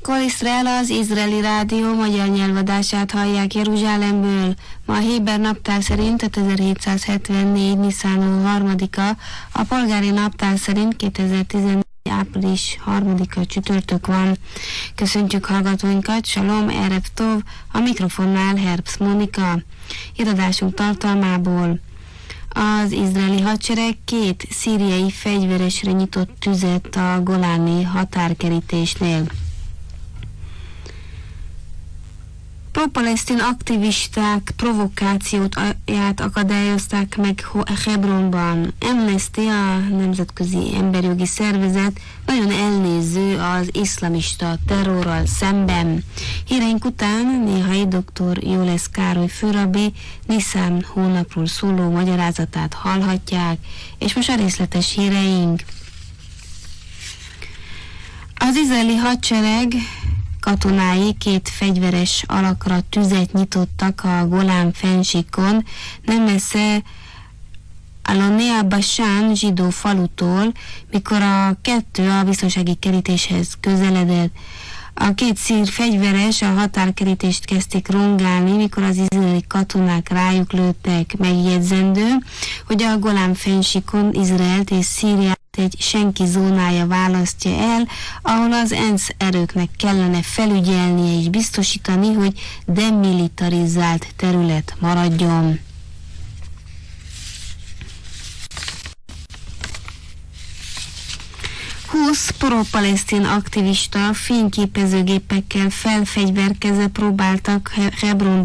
Kol Iszrael, az izraeli rádió magyar nyelvadását hallják Jeruzsálemből. Ma a héber naptár szerint 5774 Niszán 3-a, a polgári naptár szerint 2014 április 3-a csütörtök van. Köszöntjük hallgatóinkat, Shalom, Erev Tov, a mikrofonnál Herbst Mónika. Irodásunk tartalmából: az izraeli hadsereg 2 szíriai fegyveresre nyitott tüzet a goláni határkerítésnél. Pro-palesztin aktivisták provokációját akadályozták meg Hebronban. Amnesty, a nemzetközi emberjogi szervezet, nagyon elnéző az iszlamista terrorral szemben. Híreink után néhai dr. Jólesz Károly főrabbi Niszán hónapról szóló magyarázatát hallhatják, és most a részletes híreink. Az izraeli hadsereg katonái 2 fegyveres alakra tüzet nyitottak a Golán fennsíkon, nem messze Alonea Basán zsidó falutól, mikor a 2 a biztonsági kerítéshez közeledett. A 2 szír fegyveres a határkerítést kezdték rongálni, mikor az izraeli katonák rájuk lőttek. Megjegyzendő, hogy a Golán fennsíkon Izraelt és Szíriát egy senki zónája választja el, ahol az ENSZ erőknek kellene felügyelnie és biztosítani, hogy demilitarizált terület maradjon. Húsz pro-palesztin aktivista fényképezőgépekkel felfegyverkezve próbáltak Hebronban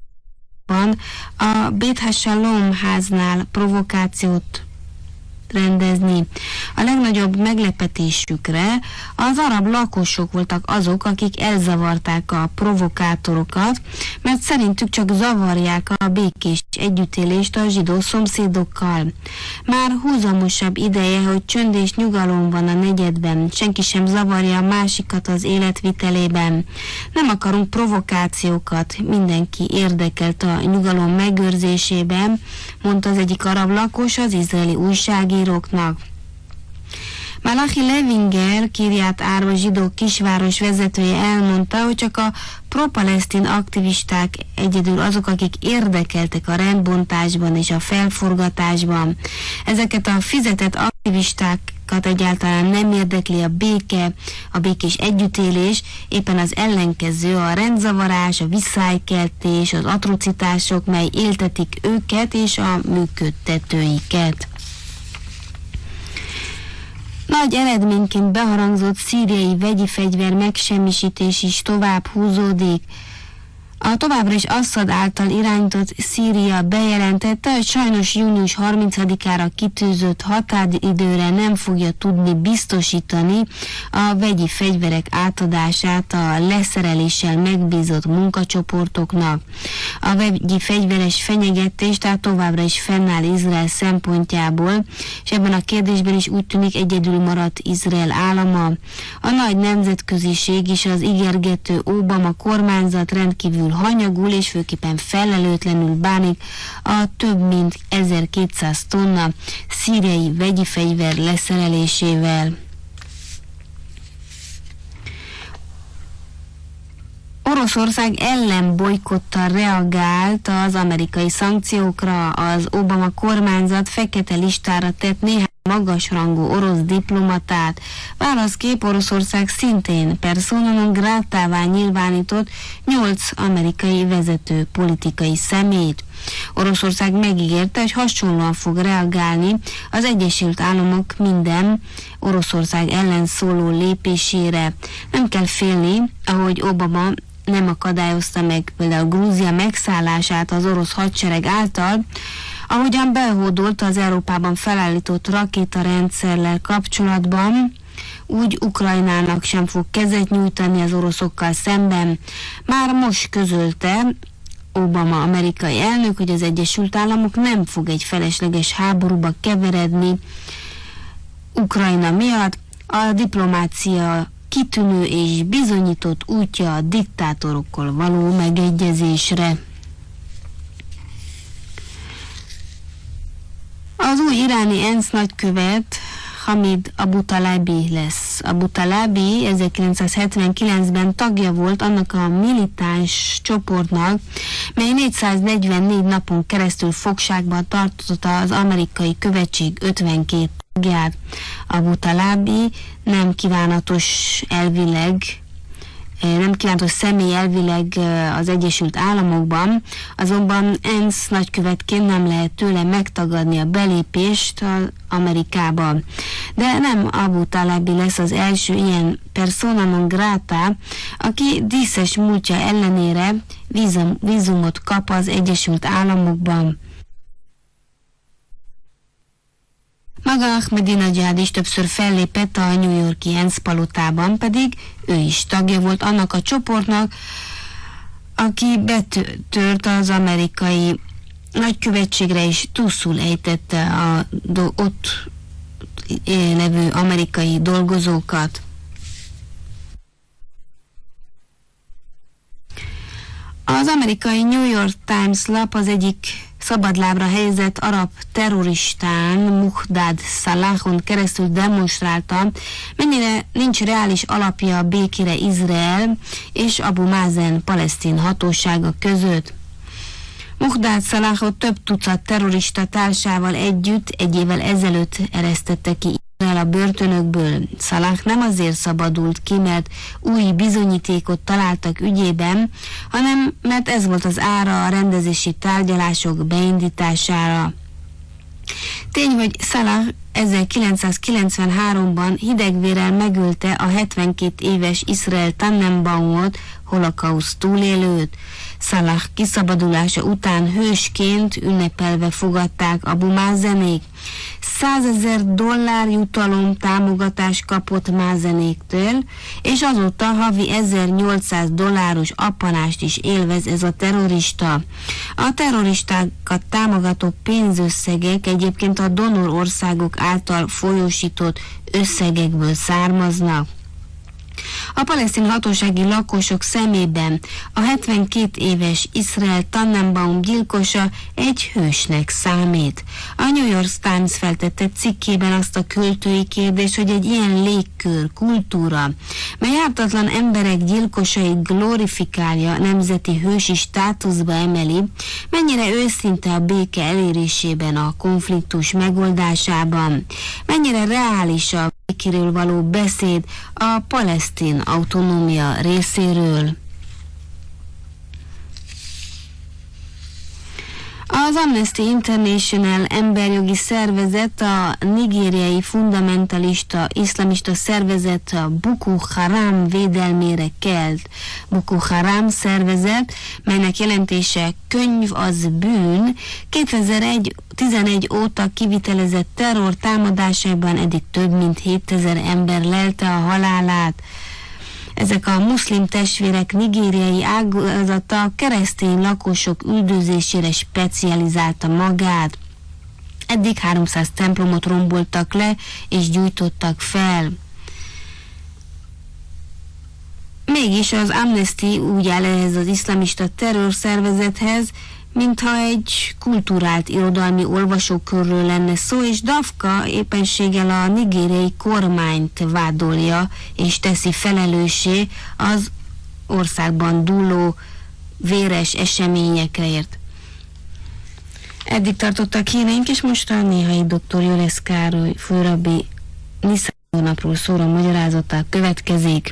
a Bét HaShalom háznál provokációt rendezni. A legnagyobb meglepetésükre az arab lakosok voltak azok, akik elzavarták a provokátorokat, mert szerintük csak zavarják a békés együttélést a zsidó szomszédokkal. Már húzamosabb ideje, hogy csönd és nyugalom van a negyedben, senki sem zavarja a másikat az életvitelében. Nem akarunk provokációkat, mindenki érdekelt a nyugalom megőrzésében, mondta az egyik arab lakos az izraeli újságíróknak. Malachi Levinger, Kirját Árva zsidó kisváros vezetője elmondta, hogy csak a pro-palesztin aktivisták egyedül azok, akik érdekeltek a rendbontásban és a felforgatásban. Ezeket a fizetett aktivistákat egyáltalán nem érdekli a béke, a békés együttélés, éppen az ellenkező, a rendzavarás, a visszájkeltés, az atrocitások, mely éltetik őket és a működtetőiket. Nagy eredményként beharangzott szíriai vegyi fegyver megsemmisítés is tovább húzódik. A továbbra is Assad által irányított Szíria bejelentette, hogy sajnos június 30-ára kitűzött határidőre nem fogja tudni biztosítani a vegyi fegyverek átadását a leszereléssel megbízott munkacsoportoknak. A vegyi fegyveres fenyegetés tehát továbbra is fennáll Izrael szempontjából, és ebben a kérdésben is úgy tűnik egyedül maradt Izrael állama. A nagy nemzetköziség és az ígérgető Obama kormányzat rendkívül hanyagul és főképpen felelőtlenül bánik a több mint 1200 tonna szíriai vegyi fegyver leszerelésével. Oroszország ellen bolykottal reagált az amerikai szankciókra. Az Obama kormányzat fekete listára tett néhány magasrangú orosz diplomatát. Válaszképp Oroszország szintén persona non gratává nyilvánított 8 amerikai vezető politikai személyt. Oroszország megígérte, hogy hasonlóan fog reagálni az Egyesült Államok minden Oroszország ellen szóló lépésére. Nem kell félni, ahogy Obama nem akadályozta meg például Grúzia megszállását az orosz hadsereg által, ahogyan behódolt az Európában felállított rakétarendszerrel kapcsolatban, úgy Ukrajnának sem fog kezet nyújtani az oroszokkal szemben. Már most közölte Obama amerikai elnök, hogy az Egyesült Államok nem fog egy felesleges háborúba keveredni Ukrajna miatt. A diplomácia kitűnő és bizonyított útja a diktátorokkal való megegyezésre. Az új iráni ENSZ nagykövet Hamid Abu Talabi lesz. Abu Talabi 1979-ben tagja volt annak a militáns csoportnak, mely 444 napon keresztül fogságban tartotta az amerikai követség 52 tagját. Abu Talabi nem kívánatos személy elvileg az Egyesült Államokban, azonban ENSZ nagykövetként nem lehet tőle megtagadni a belépést Amerikába. De nem Abu Talabi lesz az első ilyen persona non grata, aki díszes múltja ellenére vízumot kap az Egyesült Államokban. Maga Ahmadinejad is többször fellépett a New York-i ENSZ palotában, pedig ő is tagja volt annak a csoportnak, aki betört az amerikai nagykövetségre és túlszul ejtette a ott levő amerikai dolgozókat. Az amerikai New York Times lap az egyik szabadlábra helyezett arab terroristán, Muqdad Salahon keresztül demonstrálta, mennyire nincs reális alapja a békére Izrael és Abu Mazen palesztin hatósága között. Muqdad Salahot több tucat terrorista társával együtt egy évvel ezelőtt eresztette ki Izrael a börtönökből. Salah nem azért szabadult ki, mert új bizonyítékot találtak ügyében, hanem mert ez volt az ára a rendezési tárgyalások beindítására. Tény, hogy Salah 1993-ban hidegvérrel megölte a 72 éves Israel Tannenbaumot, holokauszt túlélőt. Salah kiszabadulása után hősként ünnepelve fogadták Abu Mazenék. $100,000 jutalom támogatást kapott Mazenéktől, és azóta havi $1,800 appanást is élvez ez a terrorista. A terroristákat támogató pénzösszegek egyébként a donor országok által folyósított összegekből származnak. A palesztin hatósági lakosok szemében a 72 éves Israel Tannenbaum gyilkosa egy hősnek számít. A New York Times feltette cikkében azt a költői kérdést, hogy egy ilyen légkör, kultúra, mely ártatlan emberek gyilkosait glorifikálja, nemzeti hősi státuszba emeli, mennyire őszinte a béke elérésében, a konfliktus megoldásában, mennyire reális a békéről való beszéd a palesztin autonómia részéről. Az Amnesty International emberjogi szervezet a nigériai fundamentalista iszlamista szervezet a Boko Haram védelmére kelt. Boko Haram szervezet, melynek jelentése könyv az bűn, 2011 óta kivitelezett terror támadásaiban eddig több mint 7000 ember lelte a halálát. Ezek a muszlim testvérek nigériai ágazata keresztény lakosok üldözésére specializálta magát. Eddig 300 templomot romboltak le és gyújtottak fel. Mégis az Amnesty úgy áll ehhez az iszlamista terrorszervezethez, mintha egy kulturált irodalmi olvasókörről lenne szó, és Dafka éppenséggel a nigériai kormányt vádolja és teszi felelőssé az országban dúló véres eseményekért. Eddig tartottak híreink, és most a néhai dr. Jurész Károly főrabbi Niszán hónapról szóló magyarázata következik.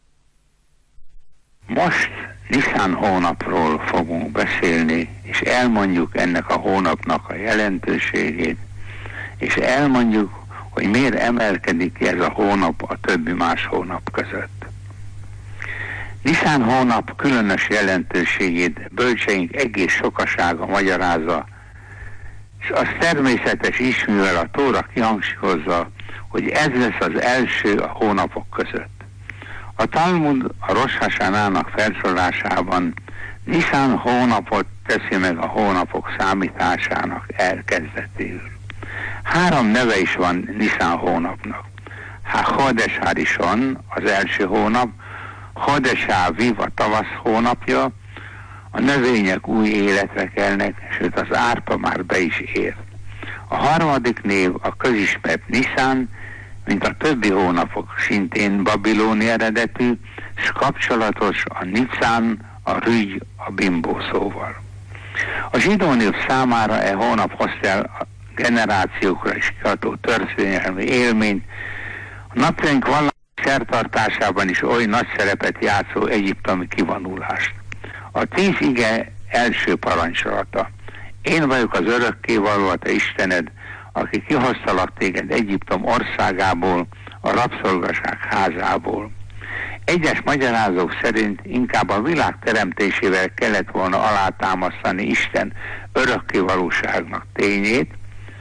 Most Niszán hónapról fogunk beszélni, és elmondjuk ennek a hónapnak a jelentőségét, és elmondjuk, hogy miért emelkedik ki ez a hónap a többi más hónap között. Niszán hónap különös jelentőségét bölcseink egész sokasága magyarázza, és az természetes is, mivel a Tóra kihangsúlyozza, hogy ez lesz az első a hónapok között. A Talmud a Rosh Hashanának felsorolásában Niszán hónapot teszi meg a hónapok számításának elkezdetéül. 3 neve is van Niszán hónapnak. Chodesh Harishon az első hónap, Chodesh Aviv a tavasz hónapja, a növények új életre kelnek, sőt az árpa már be is ér. A harmadik név a közismert Niszán, mint a többi hónapok, szintén babilóni eredetű, és kapcsolatos a Niszán, a Rügy, a Bimbó szóval. A zsidó nép számára e hónap hozta el a generációkra is kiható történelmi élményt, a napjaink vallási szertartásában is oly nagy szerepet játszó egyiptomi kivonulást. A 10 ige első parancsolata. Én vagyok az örökkévaló, a te Istened, aki kihoztalak téged Egyiptom országából, a rabszolgaság házából. Egyes magyarázók szerint inkább a világ teremtésével kellett volna alátámasztani Isten örökkévalóságnak tényét,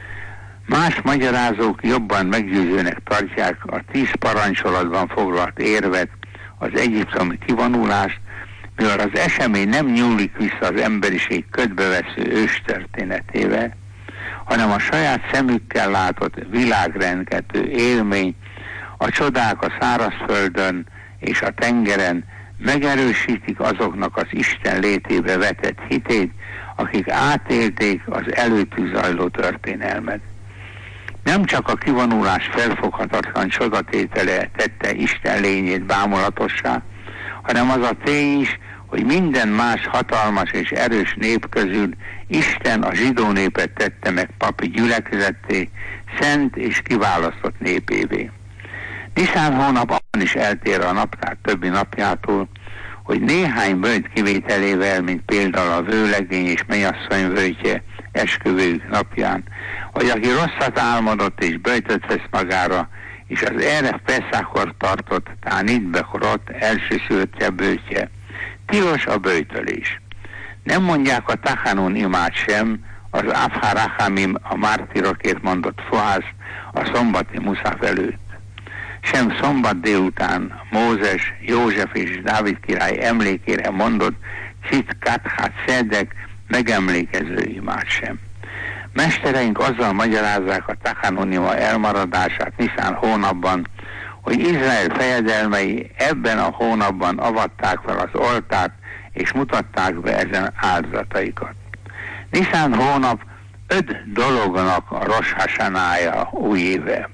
más magyarázók jobban meggyőzőnek tartják a 10 parancsolatban foglalt érvet, az egyiptomi kivonulást, mivel az esemény nem nyúlik vissza az emberiség ködbevesző őstörténetével, hanem a saját szemükkel látott világrengető élmény, a csodák a szárazföldön és a tengeren megerősítik azoknak az Isten létébe vetett hitét, akik átélték az előttük zajló történelmet. Nem csak a kivonulás felfoghatatlan csodatétele tette Isten lényét bámulatossá, hanem az a tény is, hogy minden más hatalmas és erős nép közül Isten a zsidó népet tette meg papi gyülekezetté, szent és kiválasztott népévé. Niszán hónap abban is eltér a naptár többi napjától, hogy néhány böjt kivételével, mint például a vőlegény és mennyasszony völgye esküvőjük napján, vagy aki rosszat álmodott és böjtöt vesz magára, és az erre Peszákkor tartott Tánitbekorot elsőszülöttje böjtje, tilos a böjtölés. Nem mondják a Tachanun imát sem, az Afharachamim a mártírokért mondott fohász a szombati muszaf előtt. Sem szombat délután Mózes, József és Dávid király emlékére mondott Citkat Szedek megemlékező imát sem. Mestereink azzal magyarázzák a Tachanunima elmaradását Niszán hónapban, hogy Izrael fejedelmei ebben a hónapban avatták fel az oltárt, és mutatták be ezen áldozataikat. Niszán hónap 5 dolognak a Rosh Hashanája új éve.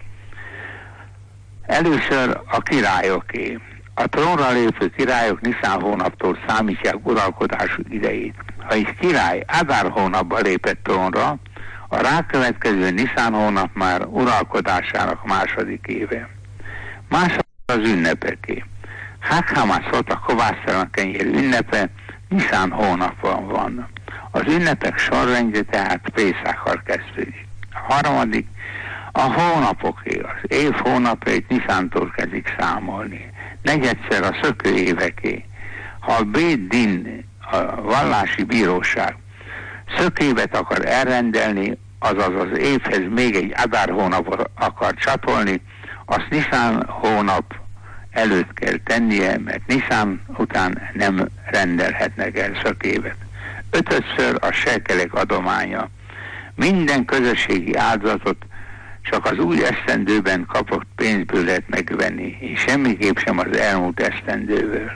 Először a királyoké. A trónra lépő királyok Niszán hónaptól számítják uralkodásuk idejét. Ha egy király Adár hónapban lépett trónra, a rákövetkező Niszán hónap már uralkodásának második éve. Második az ünnepeké. Hag Hamaszot, a kovásztalan kenyér ünnepe Niszán hónapban van. Az ünnepek sorrendje tehát Pészákkal kezdődik. A harmadik a hónapoké, az év hónapjait Niszántól kezdik számolni. Negyedszer a szökő éveké. Ha a Bét Din, a vallási bíróság szökévet akar elrendelni, azaz az évhez még egy Adár hónapot akar csatolni, azt Niszán hónap előtt kell tennie, mert Niszán után nem rendelhetnek el szökévet. 5-ször a sekelek adománya. Minden közösségi áldozatot csak az új esztendőben kapott pénzből lehet megvenni, és semmiképp sem az elmúlt esztendőből.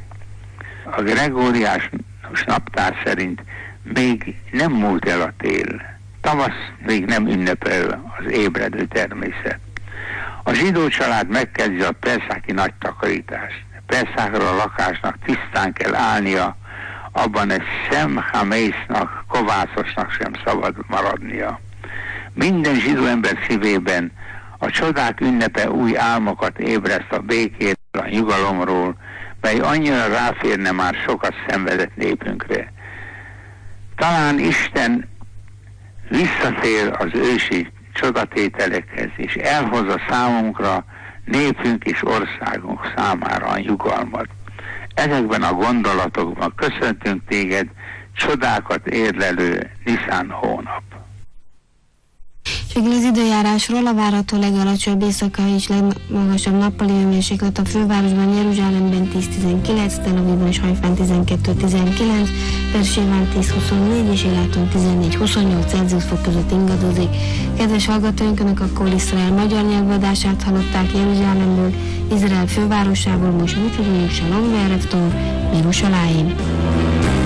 A gregóriás naptár szerint még nem múlt el a tél. Tavasz még nem ünnepel az ébredő természet. A zsidó család megkezdi a perszáki nagy takarítást. Perszákra a lakásnak tisztán kell állnia, abban egy szemhamésznak, kovászosnak sem szabad maradnia. Minden zsidó ember szívében a csodák ünnepe új álmokat ébreszt a békéről, a nyugalomról, mely annyira ráférne már sokat szenvedett népünkre. Talán Isten visszatér az ősi csodatételekhez, és elhozza számunkra, népünk és országunk számára a nyugalmat. Ezekben a gondolatokban köszöntünk téged, csodákat érlelő Niszán hónap. Végül az időjárásról: a várható legalacsonyabb éjszakai és legmagasabb nappali hőmérséklet a fővárosban, Jeruzsálemben 10-19, Tel Avivban és Hajfán 12-19, Bersébán 10-24 és Iláton 14-28 Celsius fok között ingadozik. Kedves hallgatóink, Önök a Kol Iszrael magyar nyelvadását hallották Jeruzsálemből, Izrael fővárosából. Most mit tudjuk, Shalom Ve'erev Tov, Yerushalayim.